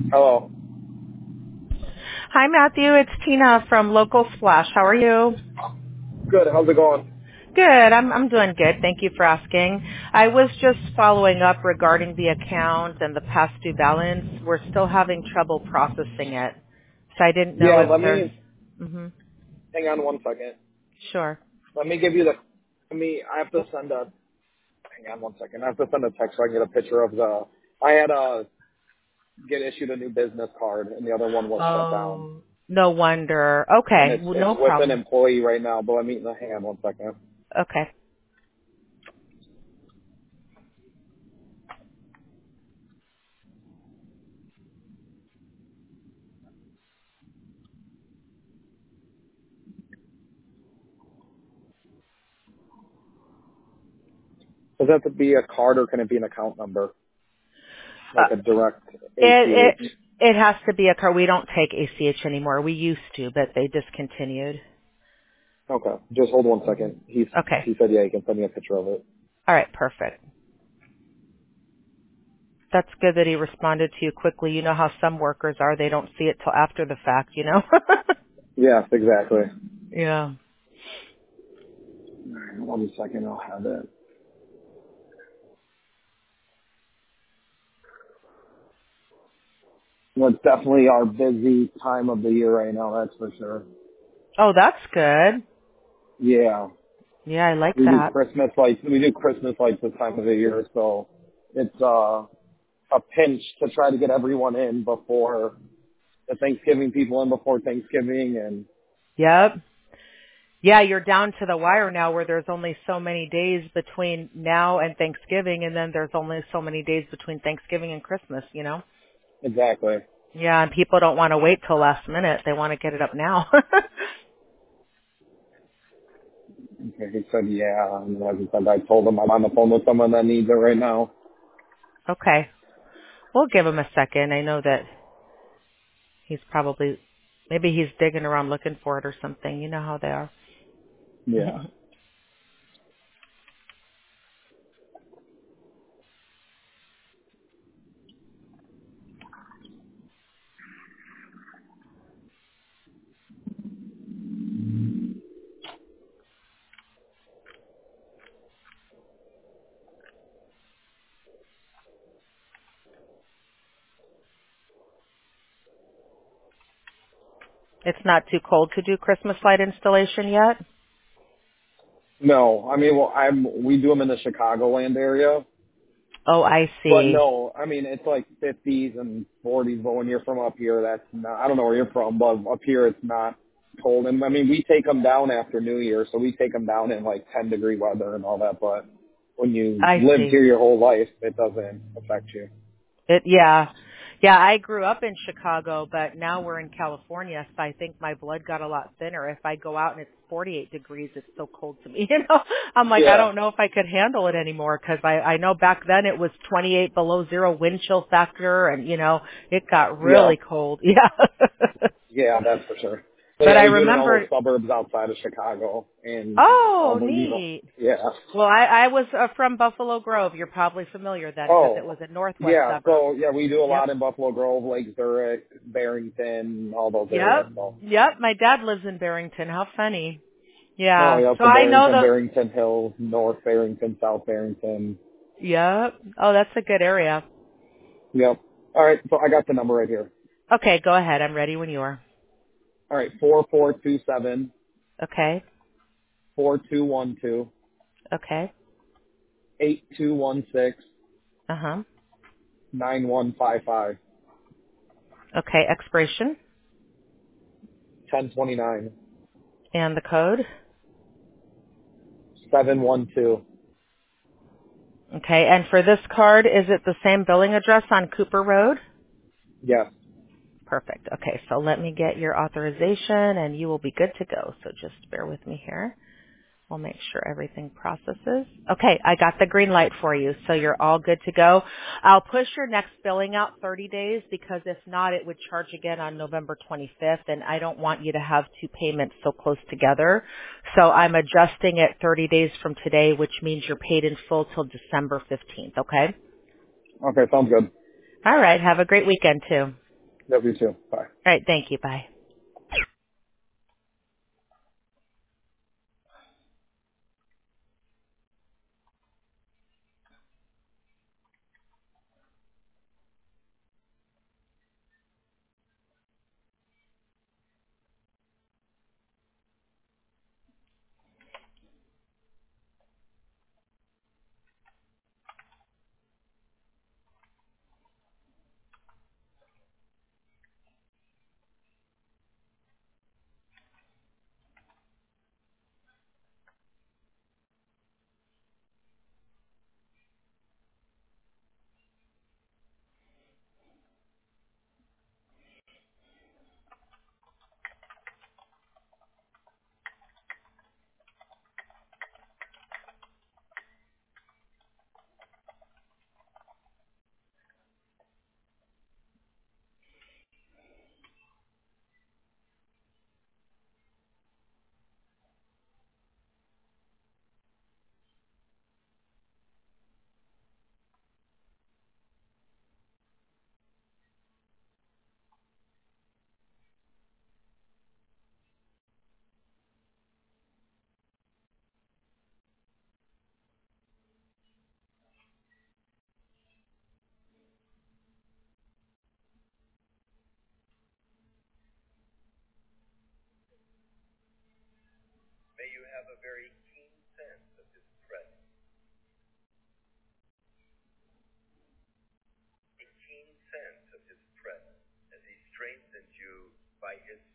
Hello. Hi, Matthew. It's Tina from Local Splash. How are you? Good. How's it going? Good. I'm doing good. Thank you for asking. I was just following up regarding the account and the past due balance. We're still having trouble processing it. So I didn't know Yeah, if there's... hang on one second. Sure. Let me give you I have to send hang on one second. I have to send a text so I can get a picture of I had get issued a new business card and the other one was shut down. Oh, no wonder. And Okay. it's Well, no with an problem. employee right now, but hang on one second. Okay. Does it have to be a card or can it be an account number? Uh, Like a direct it, ACH? it, it has to be a card. We don't take ACH anymore. We used to, but they discontinued. Okay. Just hold one second. He Okay. said, yeah, he can send me a picture of it. All right. Perfect. That's good that he responded to you quickly. You know how some workers are. They don't see it till after the fact, you know? Yes, exactly. Yeah. All right, 1 second. I'll have it. Well, it's definitely our busy time of the year right now, that's for sure. Oh, that's good. Yeah. Yeah, I like We do that. Christmas lights. We do Christmas lights this time of the year, so it's a pinch to try to get everyone in before the Thanksgiving people in before Thanksgiving and Yep. Yeah, you're down to the wire now where there's only so many days between now and Thanksgiving, and then there's only so many days between Thanksgiving and Christmas, you know? exactly. Yeah, and people don't want to wait till last minute. They want to get it up now. Okay, he said yeah, and as I said, I told him I'm on the phone with someone that needs it right now. Okay. We'll give him a second. I know that he's probably, maybe he's digging around looking for it or something. You know how they are. Yeah. It's not too cold to do Christmas light installation yet? No, I mean, well, we do them in the Chicagoland area. Oh, I But see. no, I mean, it's like 50s and 40s, but when you're from up here, that's not, I don't know where you're from, but up here it's not cold. And I mean, we take them down after New Year, so we take them down in like 10-degree weather and all that, but when you I lived see. here your whole life, it doesn't affect you. Yeah. Yeah, I grew up in Chicago, but now we're in California, so I think my blood got a lot thinner. If I go out and it's 48 degrees, it's so cold to me, you know? I'm like, I Yeah, don't know if I could handle it anymore because I know back then it was 28 below zero wind chill factor and, you know, it got yeah, really cold. Yeah. yeah, that's for sure. But But yeah, I we do it in all remember, those suburbs outside of Chicago and oh, unbelievable. neat. Yeah. Well, I was from Buffalo Grove. You're probably familiar then because it Oh, was a northwest yeah. suburb. So yeah, we do a Yep. lot in Buffalo Grove, Lake Zurich, Barrington, all those areas. Yep. So. Yep. My dad lives in Barrington. How funny. Oh, Yeah. yeah, So so I know Barrington, the, Barrington Hills, North Barrington, South Barrington. yep. Oh, that's a good area. Yep. All right, so I got the number right here. Okay. Go ahead. I'm ready when you are. All right, 4427 Okay. 4212 Okay. 8216 Uh-huh. 9155 Okay. Expiration 1029 and the code. 712. Okay. And for this card, is it the same billing address on Cooper Road? Yes. Perfect. Okay. So let me get your authorization and you will be good to go. So just bear with me here. We'll make sure everything processes. Okay, I got the green light for you, so you're all good to go. I'll push your next billing out 30 days because if not, it would charge again on November 25th, and I don't want you to have two payments so close together. So I'm adjusting it 30 days from today, which means you're paid in full till December 15th, okay? Okay, sounds good. All right, have a great weekend too. Love you too. Bye. All right. Thank you. Bye. By his